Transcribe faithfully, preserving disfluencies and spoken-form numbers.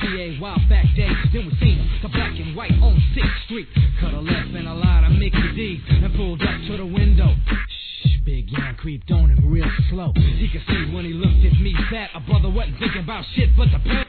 P A wild back days. Then we seen him, the black and white on sixth Street. Cut a left in a line of Mickey D's and pulled up to the window. Shh, Big Young creeped on him real slow. He could see when he looked at me that a brother wasn't thinking about shit but the pen.